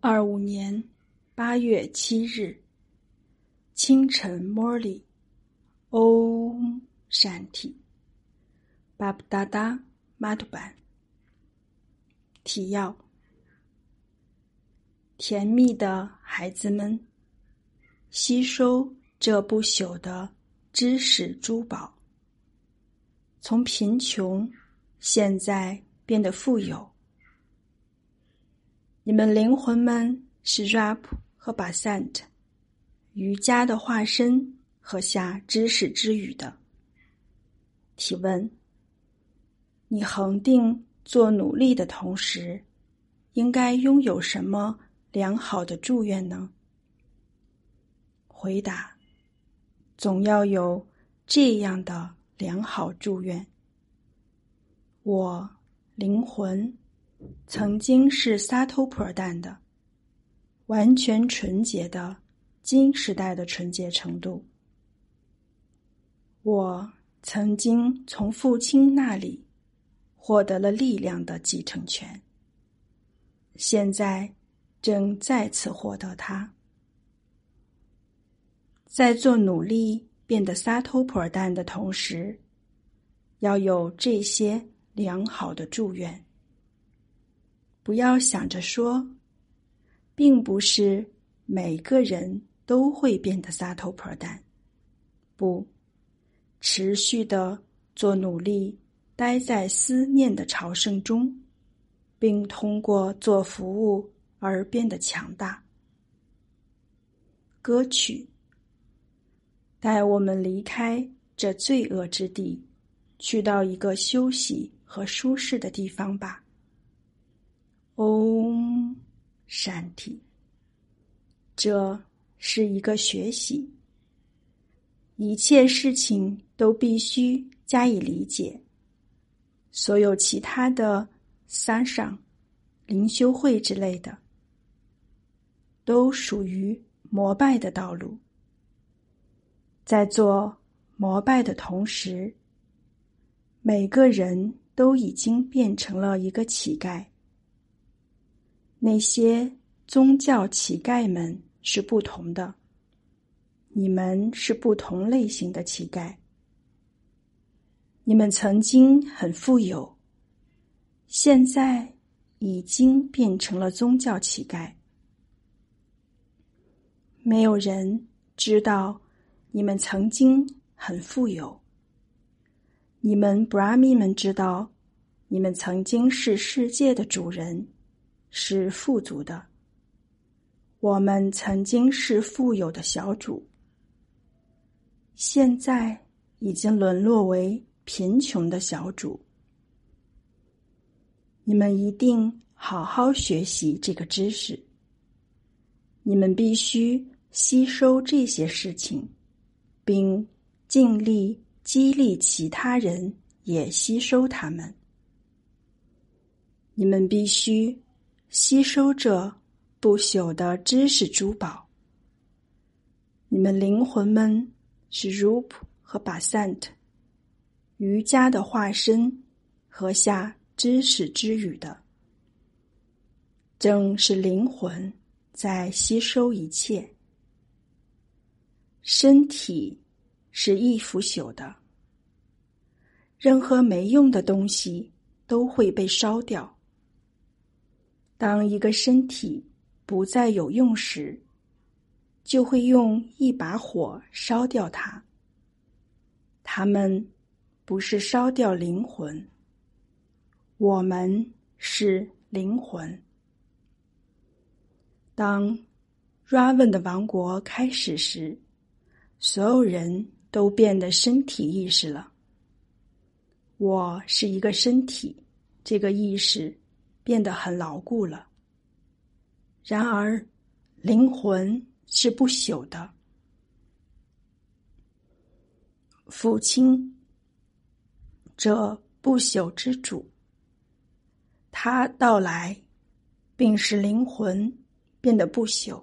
25年8月7日，清晨摩里，嗡闪体，巴布达达马图版。提要：甜蜜的孩子们，吸收这不朽的知识珠宝，从贫穷现在变得富有。你们灵魂们是 Rap 和 Basant 瑜伽的化身和下知识之语的。提问：你恒定做努力的同时，应该拥有什么良好的祝愿呢？回答：总要有这样的良好祝愿。我灵魂曾经是萨托普尔旦的完全纯洁的金时代的纯洁程度。我曾经从父亲那里获得了力量的继承权，现在正再次获得它。在做努力变得萨托普尔旦的同时，要有这些良好的祝愿。不要想着说，并不是每个人都会变得萨托普尔旦。不，持续的做努力，待在思念的朝圣中，并通过做服务而变得强大。歌曲：带我们离开这罪恶之地，去到一个休息和舒适的地方吧。嗡闪体。这是一个学习，一切事情都必须加以理解。所有其他的三上、灵修会之类的，都属于膜拜的道路。在做膜拜的同时，每个人都已经变成了一个乞丐。那些宗教乞丐们是不同的，你们是不同类型的乞丐。你们曾经很富有，现在已经变成了宗教乞丐。没有人知道你们曾经很富有。你们 Brahmin 们知道，你们曾经是世界的主人，是富足的。我们曾经是富有的小主，现在已经沦落为贫穷的小主。你们一定好好学习这个知识。你们必须吸收这些事情，并尽力激励其他人也吸收它们。你们必须吸收这不朽的知识珠宝。你们灵魂们是 Rup 和 Basant 瑜伽的化身和下知识之语的。正是灵魂在吸收一切。身体是易腐朽的，任何没用的东西都会被烧掉。当一个身体不再有用时，就会用一把火烧掉它。它们不是烧掉灵魂，我们是灵魂。当 Ravan 的王国开始时，所有人都变得身体意识了。我是一个身体，这个意识变得很牢固了。然而，灵魂是不朽的。父亲，这不朽之主，他到来，并使灵魂变得不朽。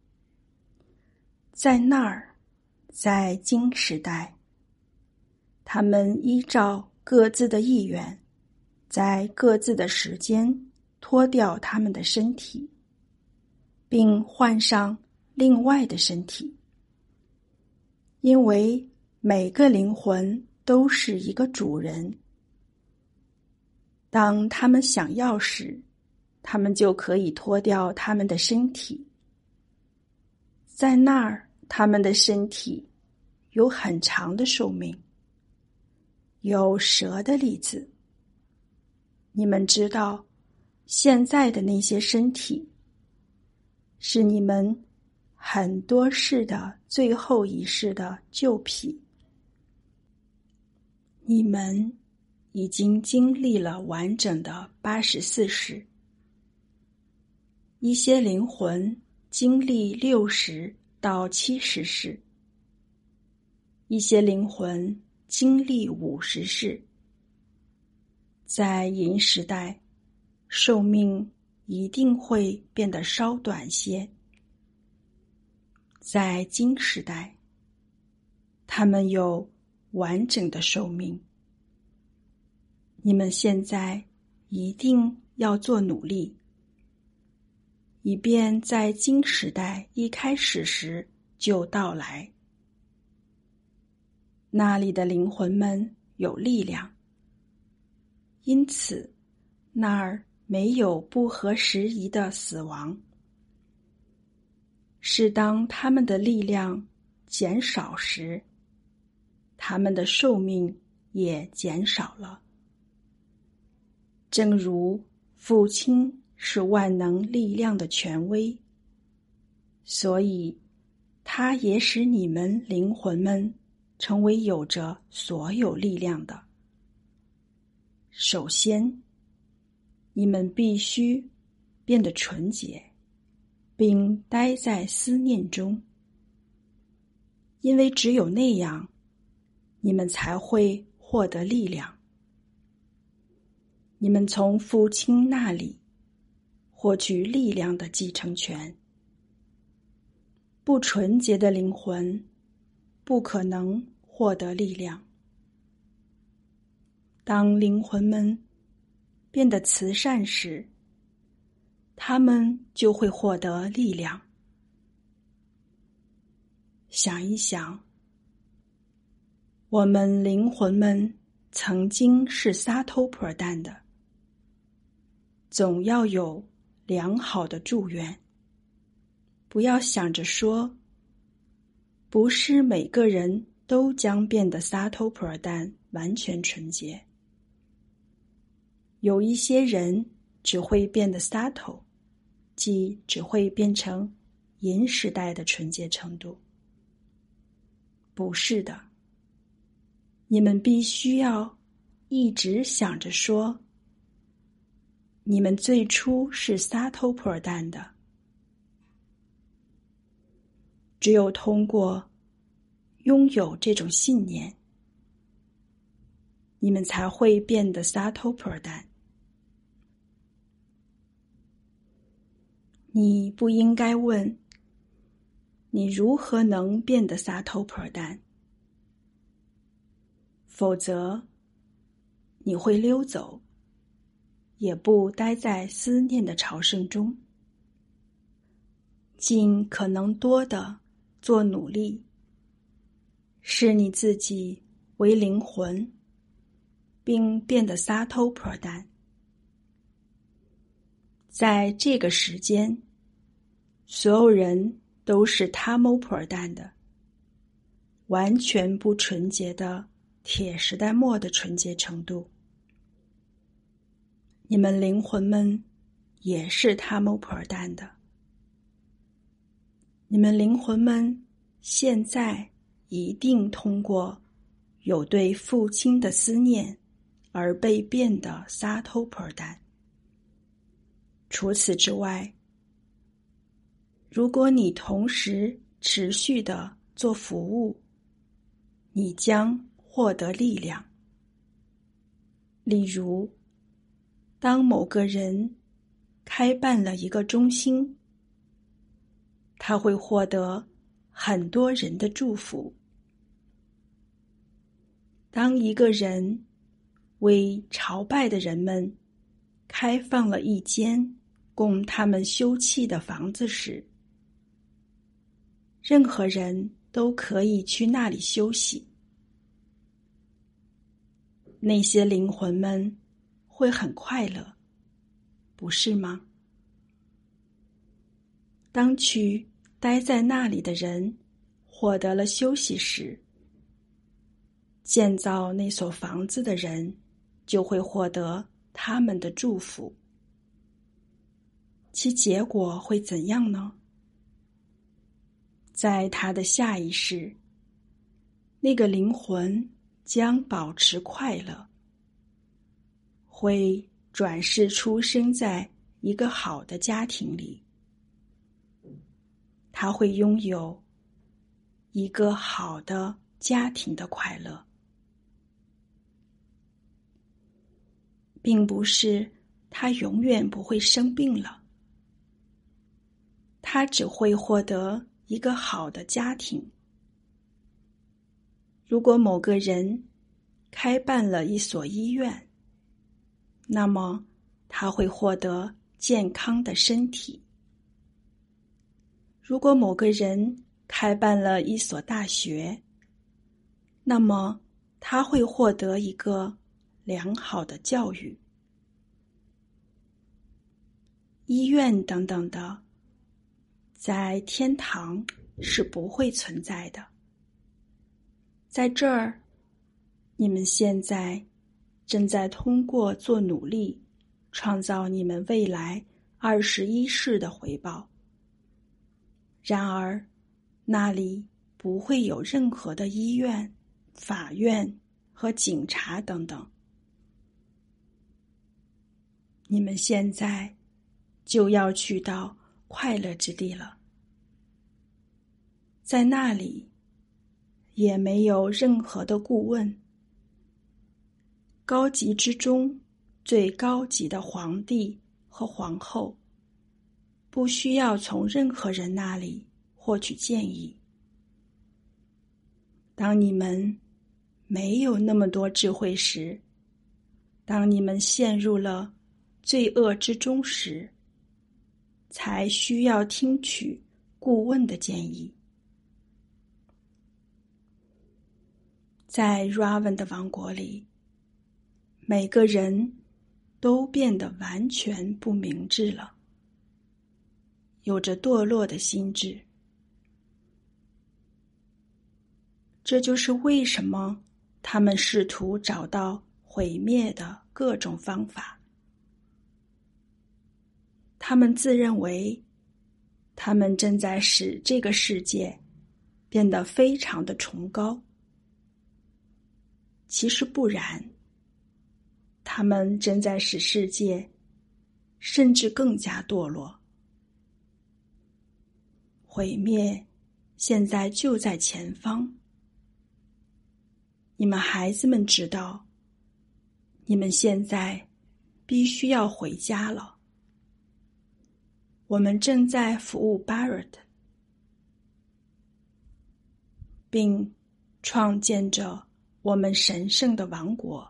在那儿，在金时代，他们依照各自的意愿，在各自的时间脱掉他们的身体。 并换上另外的身体。因为每个灵魂都是一个主人，当他们想要时，他们就可以脱掉他们的身体。在那儿，他们的身体有很长的寿命。有蛇的例子，你们知道，现在的那些身体是你们很多世的最后一世的旧皮。你们已经经历了完整的84世，一些灵魂经历60到70世，一些灵魂经历50世。在银时代，寿命一定会变得稍短些。在金时代，他们有完整的寿命。你们现在一定要做努力，以便在金时代一开始时就到来。那里的灵魂们有力量，因此那儿没有不合时宜的死亡。是当他们的力量减少时，他们的寿命也减少了。正如父亲是万能力量的权威，所以他也使你们灵魂们成为有着所有力量的。首先，你们必须变得纯洁，并待在思念中，因为只有那样，你们才会获得力量。你们从父亲那里获取力量的继承权。不纯洁的灵魂不可能获得力量。当灵魂们变得慈善时，他们就会获得力量。想一想，我们灵魂们曾经是撒偷婆蛋的，总要有良好的祝愿。不要想着说，不是每个人都将变得撒偷婆蛋完全纯洁。有一些人只会变得撒偷，即只会变成银时代的纯洁程度。不是的，你们必须要一直想着说，你们最初是撒偷婆蛋的。只有通过拥有这种信念，你们才会变得撒偷婆蛋。你不应该问，你如何能变得撒偷婆蛋？否则，你会溜走，也不待在思念的朝圣中。尽可能多的做努力，使你自己为灵魂，并变得撒偷婆蛋。在这个时间，所有人都是他谋婆蛋的，完全不纯洁的铁时代末的纯洁程度。你们灵魂们也是他谋婆蛋的。你们灵魂们现在一定通过有对父亲的思念而被变得撒偷婆蛋。除此之外，如果你同时持续地做服务，你将获得力量。例如，当某个人开办了一个中心，他会获得很多人的祝福。当一个人为朝拜的人们开放了一间供他们休憩的房子时，任何人都可以去那里休息。那些灵魂们会很快乐，不是吗？当去待在那里的人获得了休息时，建造那所房子的人就会获得他们的祝福。其结果会怎样呢？在他的下一世，那个灵魂将保持快乐，会转世出生在一个好的家庭里，他会拥有一个好的家庭的快乐，并不是他永远不会生病了，他只会获得一个好的家庭。如果某个人开办了一所医院，那么他会获得健康的身体。如果某个人开办了一所大学，那么他会获得一个良好的教育。医院等等的，在天堂是不会存在的。在这儿，你们现在正在通过做努力，创造你们未来21世的回报。然而，那里不会有任何的医院、法院和警察等等。你们现在就要去到快乐之地了。在那里，也没有任何的顾问。高级之中最高级的皇帝和皇后，不需要从任何人那里获取建议。当你们没有那么多智慧时，当你们陷入了罪恶之中时，才需要听取顾问的建议。在 Ravan 的王国里，每个人都变得完全不明智了，有着堕落的心智。这就是为什么他们试图找到毁灭的各种方法。他们自认为他们正在使这个世界变得非常的崇高，其实不然，他们正在使世界甚至更加堕落。毁灭现在就在前方。你们孩子们知道，你们现在必须要回家了。我们正在服务 Barrett， 并创建着我们神圣的王国。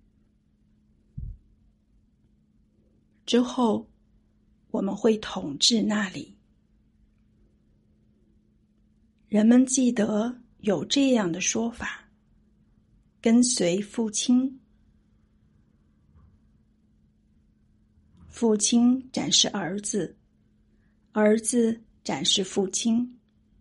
之后，我们会统治那里。人们记得有这样的说法：跟随父亲。父亲展示儿子，儿子展示父亲。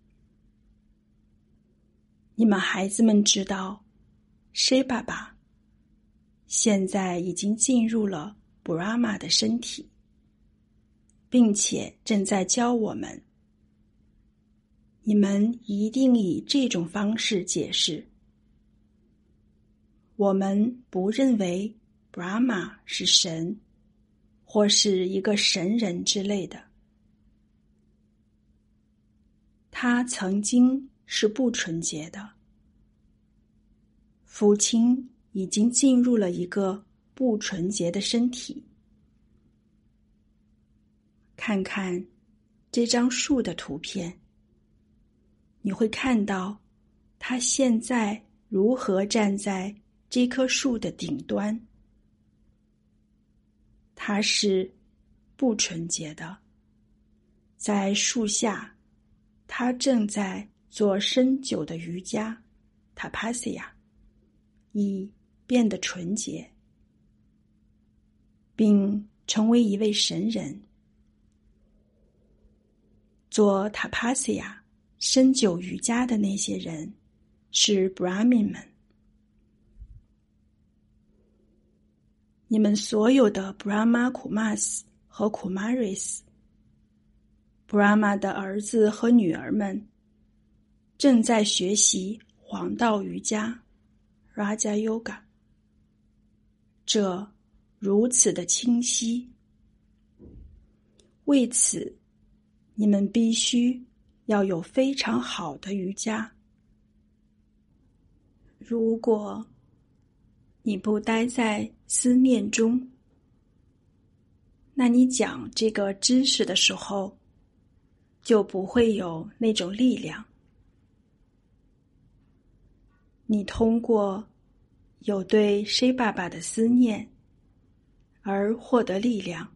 你们孩子们知道，谁爸爸现在已经进入了布拉玛的身体，并且正在教我们。你们一定以这种方式解释。我们不认为 Brahma 是神，或是一个神人之类的。他曾经是不纯洁的。父亲已经进入了一个不纯洁的身体。看看这张树的图片，你会看到他现在如何站在这棵树的顶端。他是不纯洁的。在树下，他正在做深久的瑜伽 tapasya， 以变得纯洁，并成为一位神人。做 tapasya 深久瑜伽的那些人是 Brahmin 们。你们所有的 Brahma Kumaris 和 Kumaris， Brahma 的儿子和女儿们正在学习黄道瑜伽 Raja Yoga， 这如此的清晰。为此，你们必须要有非常好的瑜伽。如果你不待在思念中，那你讲这个知识的时候，就不会有那种力量。你通过有对谁爸爸的思念而获得力量。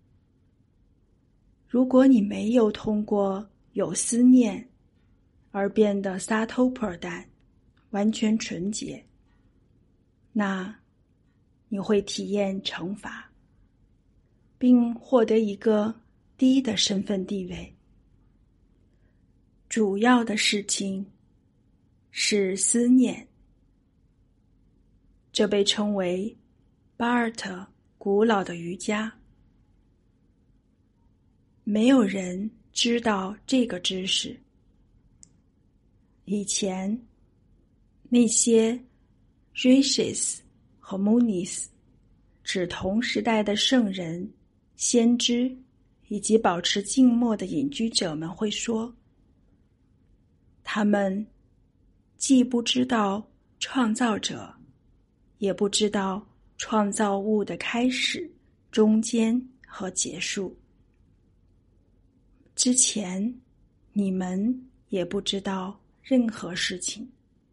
如果你没有通过有思念而变得萨头破蛋，完全纯洁，那你会体验惩罚，并获得一个低的身份地位。主要的事情是思念，这被称为巴尔特古老的瑜伽。没有人知道这个知识。以前那些 rishis 和 munis 指同时代的圣人、先知以及保持静默的隐居者们会说，他们既不知道创造者，也不知道创造物的开始、中间和结束。之前你们也不知道任何事情。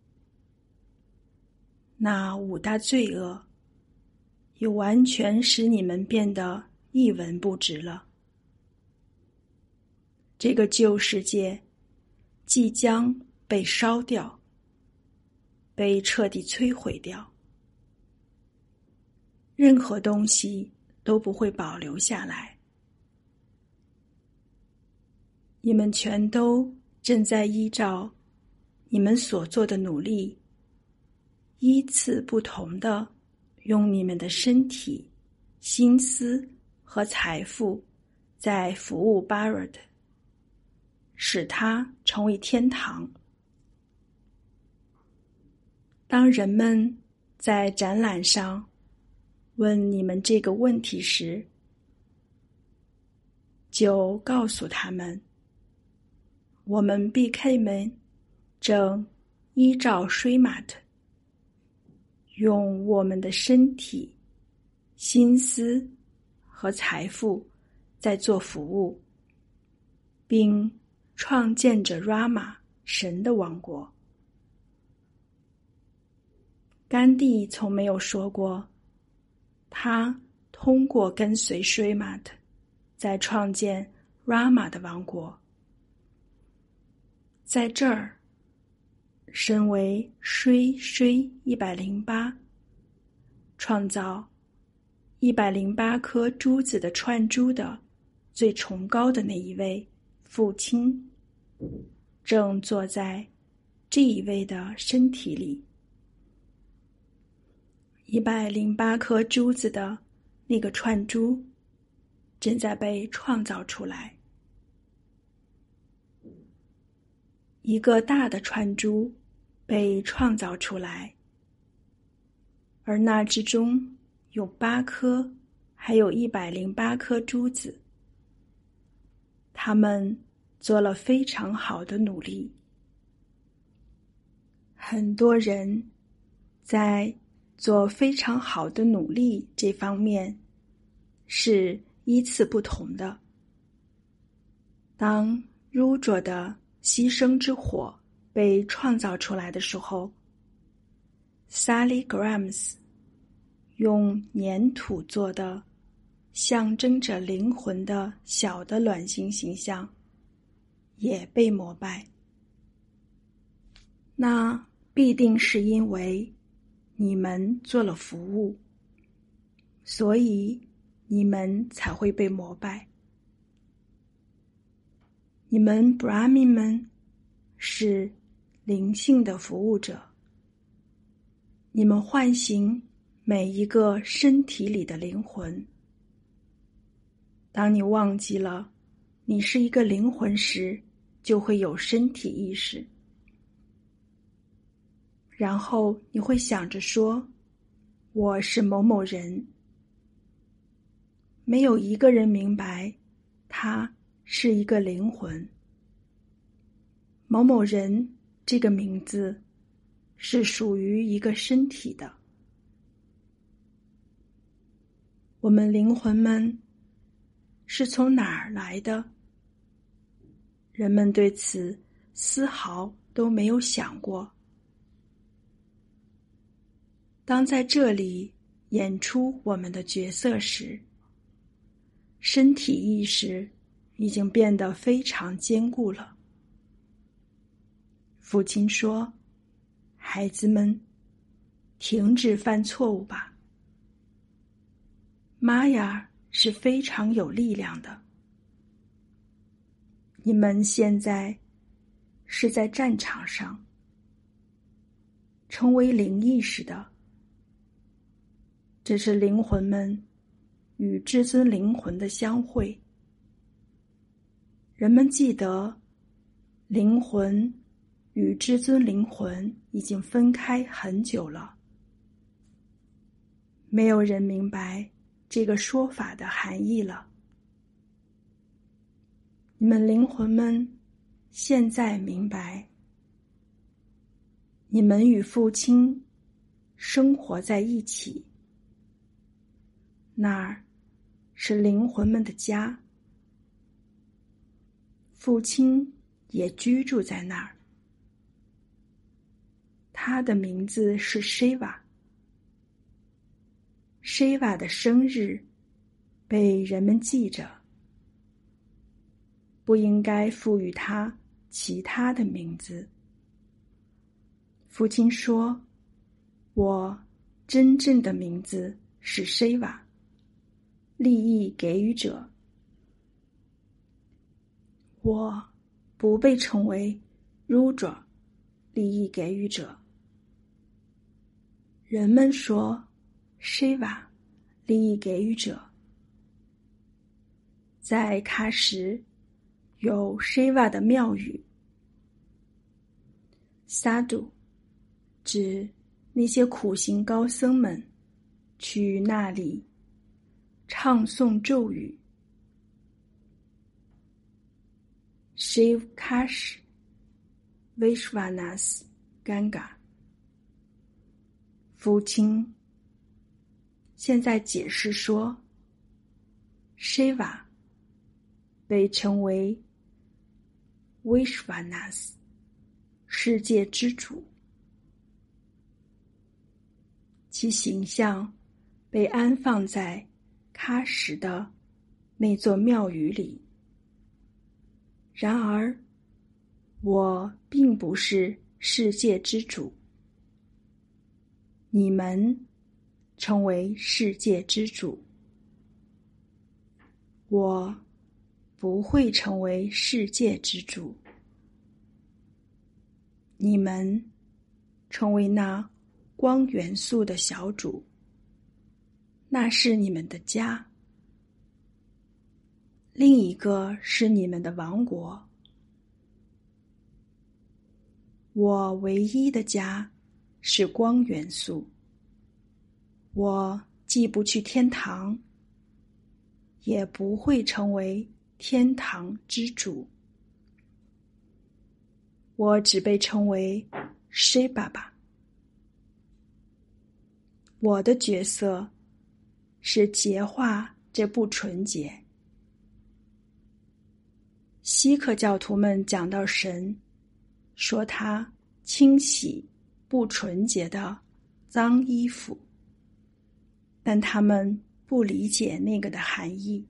那5大罪恶又完全使你们变得一文不值了。这个旧世界即将被烧掉，被彻底摧毁掉，任何东西都不会保留下来。你们全都正在依照你们所做的努力，依次不同的用你们的身体、心思和财富在服务 Bharat， 使它成为天堂。当人们在展览上问你们这个问题时，就告诉他们，我们 BK 们正依照 Srimad 用我们的身体、心思和财富在做服务，并创建着 Rama 神的王国。甘地从没有说过，他通过跟随 Srimad 在创建 Rama 的王国。在这儿，身为Sri 108，创造108颗珠子的串珠的最崇高的那一位父亲，正坐在这一位的身体里。108颗珠子的那个串珠正在被创造出来。一个大的串珠被创造出来，而那之中有8颗，还有108颗珠子。他们做了非常好的努力。很多人在做非常好的努力这方面是依次不同的。当Rudra的牺牲之火被创造出来的时候， Sally Grams 用粘土做的象征着灵魂的小的卵形形象也被膜拜。那必定是因为你们做了服务，所以你们才会被膜拜。你们 Brahmin 们是灵性的服务者，你们唤醒每一个身体里的灵魂。当你忘记了你是一个灵魂时，就会有身体意识，然后你会想着说，我是某某人。没有一个人明白他是一个灵魂。某某人这个名字是属于一个身体的。我们灵魂们是从哪儿来的？人们对此丝毫都没有想过。当在这里演出我们的角色时，身体意识已经变得非常坚固了。父亲说，孩子们，停止犯错误吧。玛雅是非常有力量的。你们现在是在战场上，成为灵意识的。这是灵魂们与至尊灵魂的相会。人们记得，灵魂与至尊灵魂已经分开很久了。没有人明白这个说法的含义了。你们灵魂们现在明白，你们与父亲生活在一起，那儿是灵魂们的家，父亲也居住在那儿。他的名字是 Shiva。Shiva 的生日被人们记着，不应该赋予他其他的名字。父亲说，我真正的名字是 Shiva， 利益给予者。我不被称为 Rudra， 利益给予者。人们说 Shiva， 利益给予者。在喀什有 Shiva 的庙宇。Sadhu 指那些苦行高僧们去那里唱诵咒语。Shiv Kash Vishwanas Ganga。 父亲现在解释说， Shiva 被称为 Vishwanas， 世界之主，其形象被安放在喀什的那座庙宇里。然而，我并不是世界之主。你们成为世界之主，我不会成为世界之主。你们成为那光元素的小主，那是你们的家。另一个是你们的王国。我唯一的家是光元素。我既不去天堂，也不会成为天堂之主。我只被称为 Shiva。 我的角色是洁化这不纯洁。锡克教徒们讲到神，说他清洗不纯洁的脏衣服，但他们不理解那个的含义。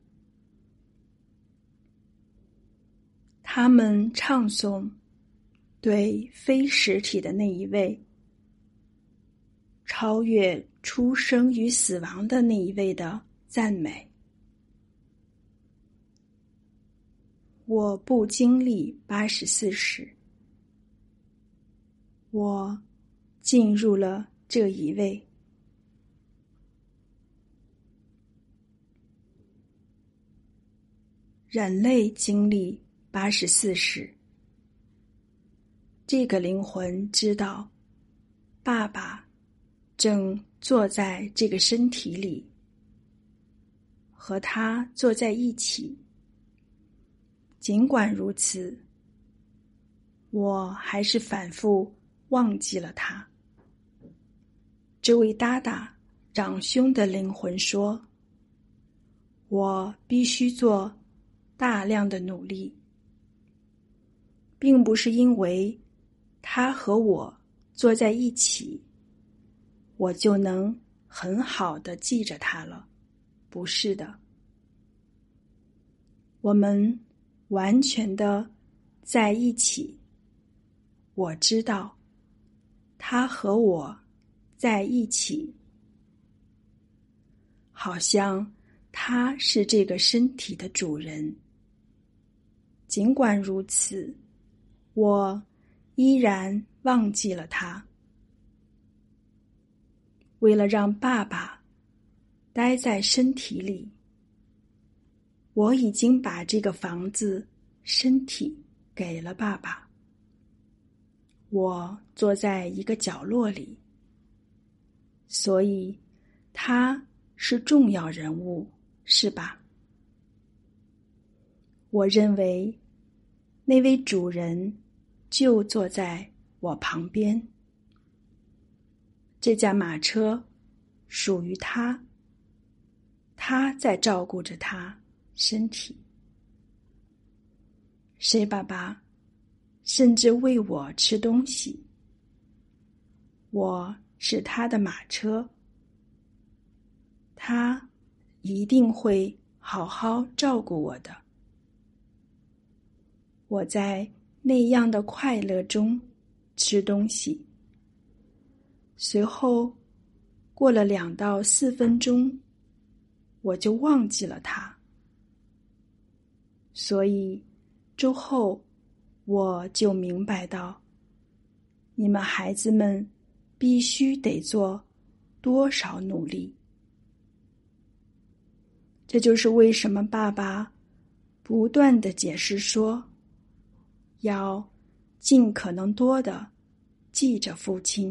他们唱诵对非实体的那一位，超越出生与死亡的那一位的赞美。我不经历84时，我进入了这一位。人类经历84时，这个灵魂知道，爸爸正坐在这个身体里，和他坐在一起。尽管如此，我还是反复忘记了他。这位达达长兄的灵魂说，我必须做大量的努力，并不是因为他和我坐在一起，我就能很好地记着他了。不是的，我们完全的在一起。我知道他和我在一起，好像他是这个身体的主人。尽管如此，我依然忘记了他。为了让爸爸待在身体里，我已经把这个房子身体给了爸爸。我坐在一个角落里，所以他是重要人物，是吧？我认为那位主人就坐在我旁边。这架马车属于他，他在照顾着他身体。谁爸爸甚至喂我吃东西。我是他的马车，他一定会好好照顾我的。我在那样的快乐中吃东西，随后过了2到4分钟，我就忘记了他。所以之后我就明白到，你们孩子们必须得做多少努力。这就是为什么爸爸不断地解释说，要尽可能多地记着父亲。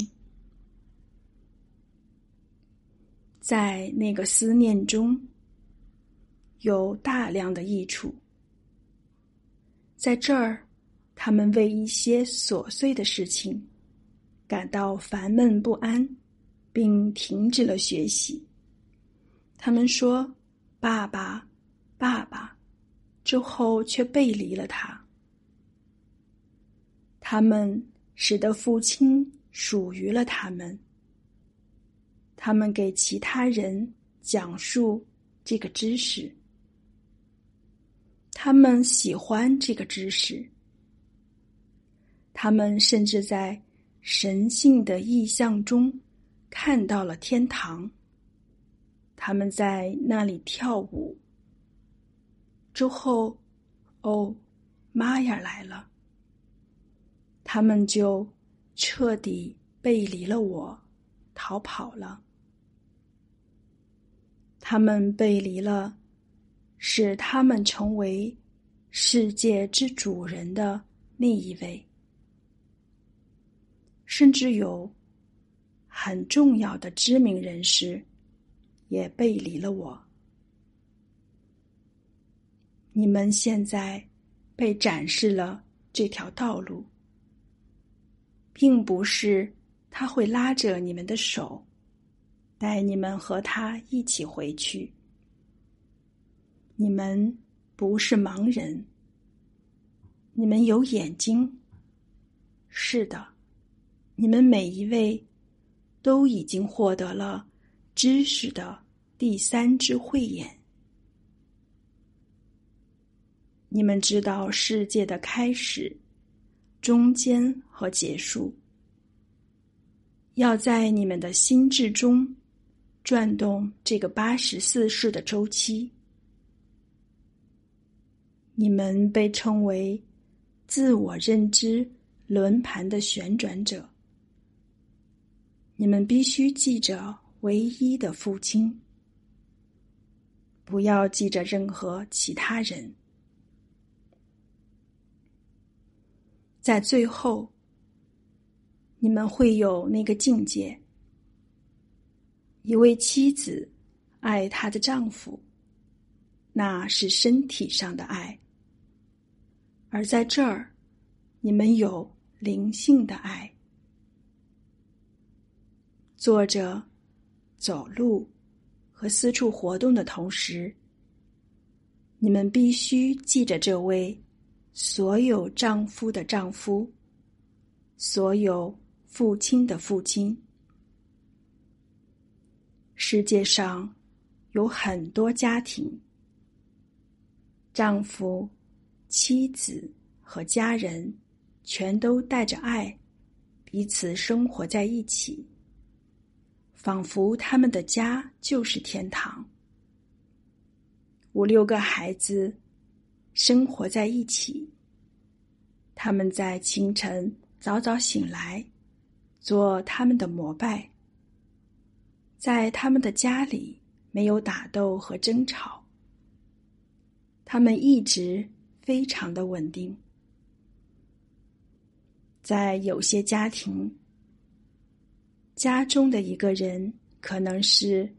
在那个思念中有大量的益处。在这儿，他们为一些琐碎的事情感到烦闷不安，并停止了学习。他们说爸爸爸爸，之后却背离了他。他们使得父亲属于了他们。他们给其他人讲述这个知识。他们喜欢这个知识。他们甚至在神性的意象中看到了天堂。他们在那里跳舞。之后，妈呀来了。他们就彻底背离了我，逃跑了。他们背离了使他们成为世界之主人的那一位。甚至有很重要的知名人士也背离了我。你们现在被展示了这条道路，并不是他会拉着你们的手，带你们和他一起回去。你们不是盲人，你们有眼睛。是的，你们每一位都已经获得了知识的第三只慧眼。你们知道世界的开始、中间和结束，要在你们的心智中转动这个84世的周期。你们被称为自我认知轮盘的旋转者。你们必须记着唯一的父亲，不要记着任何其他人。在最后，你们会有那个境界：一位妻子爱她的丈夫，那是身体上的爱；而在这儿，你们有灵性的爱。坐着、走路和四处活动的同时，你们必须记着这位所有丈夫的丈夫，所有父亲的父亲。世界上有很多家庭，丈夫、妻子和家人全都带着爱，彼此生活在一起，仿佛他们的家就是天堂。5、6个孩子生活在一起，他们在清晨早早醒来，做他们的膜拜。在他们的家里没有打斗和争吵，他们一直非常的稳定。在有些家庭，家中的一个人可能是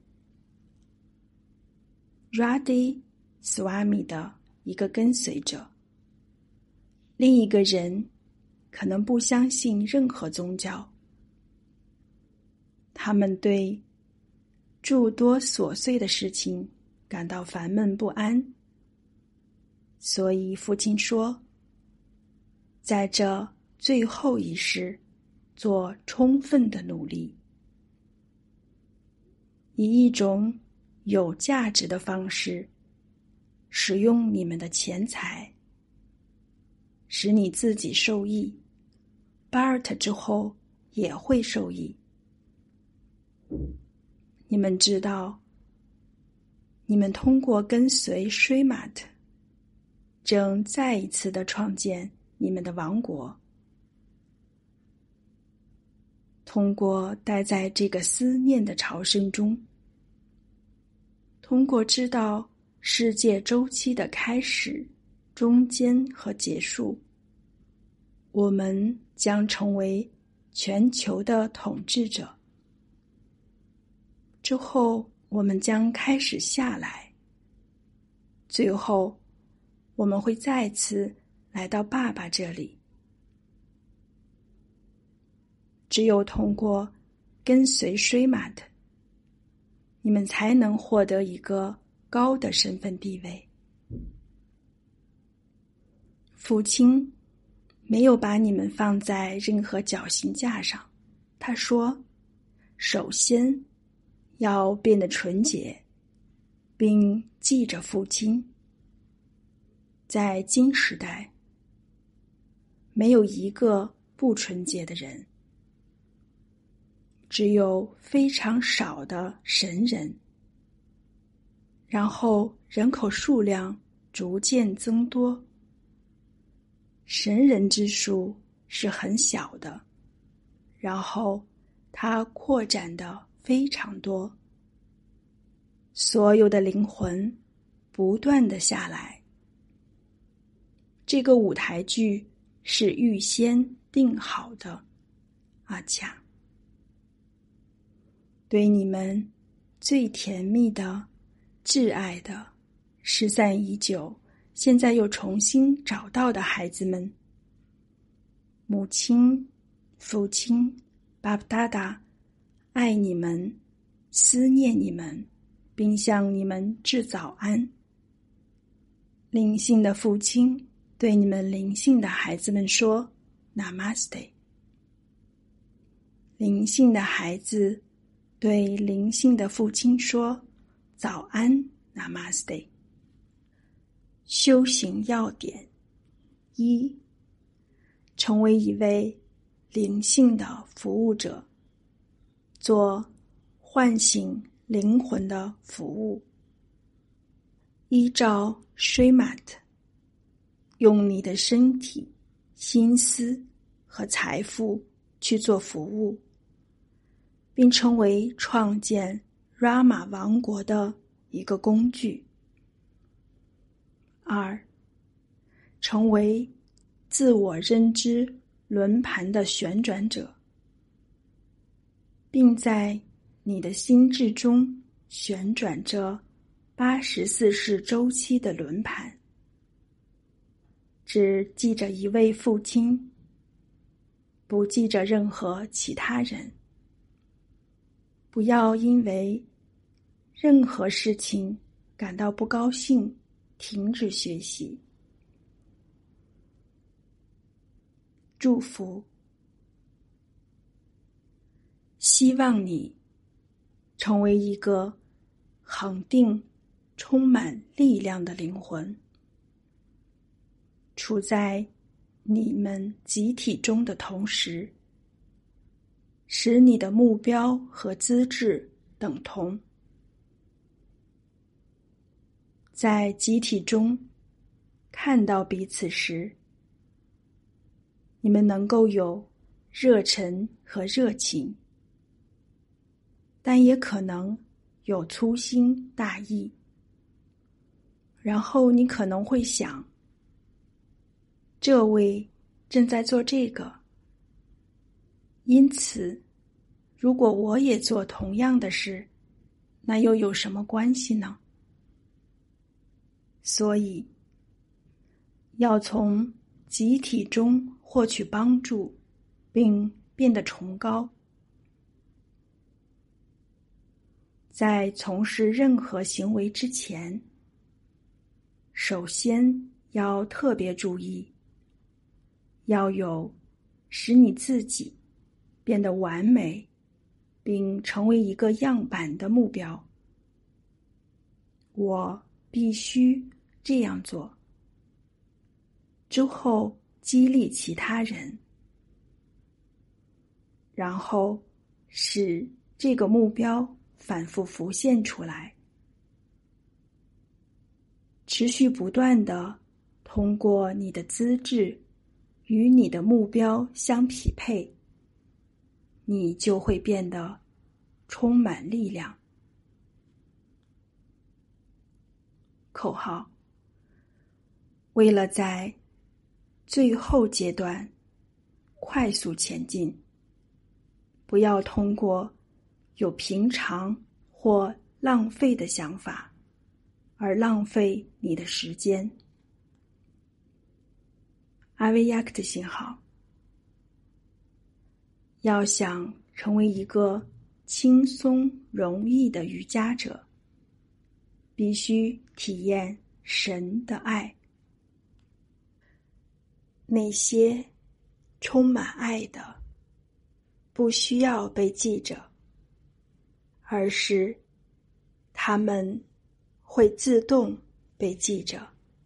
Radha Swami 的一个跟随者，另一个人可能不相信任何宗教。他们对诸多琐碎的事情感到烦闷不安，所以父亲说，在这最后一世做充分的努力，以一种有价值的方式使用你们的钱财，使你自己受益，巴尔特之后也会受益。你们知道，你们通过跟随 Srimat 正再一次的创建你们的王国，通过待在这个思念的朝圣中，通过知道世界周期的开始、中间和结束，我们将成为全球的统治者。之后我们将开始下来，最后我们会再次来到爸爸这里。只有通过跟随 Srimat， 你们才能获得一个高的身份地位。父亲没有把你们放在任何绞刑架上，他说，首先要变得纯洁，并记着父亲。在今时代，没有一个不纯洁的人，只有非常少的神人，然后人口数量逐渐增多。神人之数是很小的，然后它扩展的非常多，所有的灵魂不断地下来。这个舞台剧是预先定好的，阿恰。对你们最甜蜜的、挚爱的、失散已久，现在又重新找到的孩子们，母亲、父亲、巴布达达爱你们，思念你们，并向你们致早安。灵性的父亲对你们灵性的孩子们说 Namaste。 灵性的孩子对灵性的父亲说早安 Namaste。 修行要点：1. 成为一位灵性的服务者，做唤醒灵魂的服务。依照 Srimat， 用你的身体、心思和财富去做服务，并成为创建 Rama 王国的一个工具。2. 成为自我认知轮盘的旋转者，并在你的心智中旋转着84世周期的轮盘，只记着一位父亲，不记着任何其他人。不要因为任何事情感到不高兴，停止学习。祝福，希望你成为一个恒定、充满力量的灵魂，处在你们集体中的同时，使你的目标和资质等同。在集体中看到彼此时，你们能够有热忱和热情，但也可能有粗心大意。然后你可能会想，这位正在做这个，因此如果我也做同样的事，那又有什么关系呢？所以要从集体中获取帮助，并变得崇高。在从事任何行为之前，首先要特别注意，要有使你自己变得完美，并成为一个样板的目标。我必须这样做。之后激励其他人，然后使这个目标反复浮现出来，持续不断地通过你的资质与你的目标相匹配，你就会变得充满力量。口号：为了在最后阶段快速前进，不要通过有平常或浪费的想法而浪费你的时间。阿维亚克的信号。要想成为一个轻松容易的瑜伽者，必须体验神的爱。那些充满爱的，不需要被记着，而是它们会自动被记着。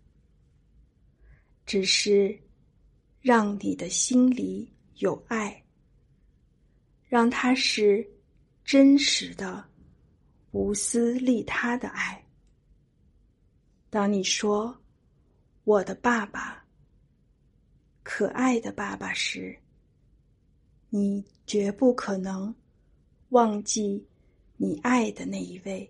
只是让你的心里有爱，让它是真实的、无私利他的爱。当你说我的爸爸，可爱的爸爸时，你绝不可能忘记你爱的那一位。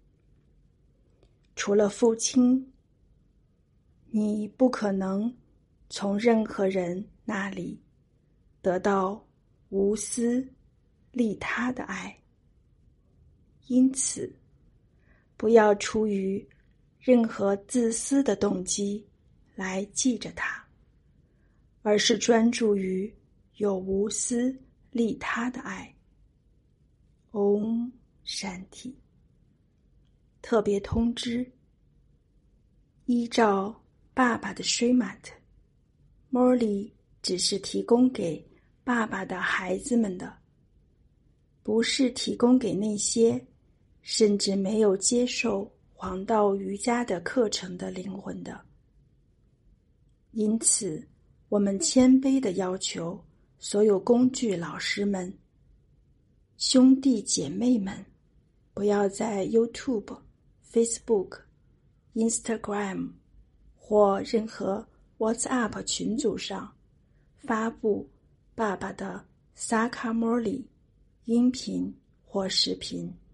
除了父亲，你不可能从任何人那里得到无私利他的爱。因此，不要出于任何自私的动机来记着它，而是专注于有无私利他的爱。Om Shanti。特别通知：依照爸爸的 Srimat， Morley 只是提供给爸爸的孩子们的，不是提供给那些甚至没有接受黄道瑜伽的课程的灵魂的。因此，我们谦卑地要求所有工具老师们、兄弟姐妹们，不要在 YouTube、Facebook、Instagram 或任何 WhatsApp 群组上发布爸爸的萨卡莫里音频或视频。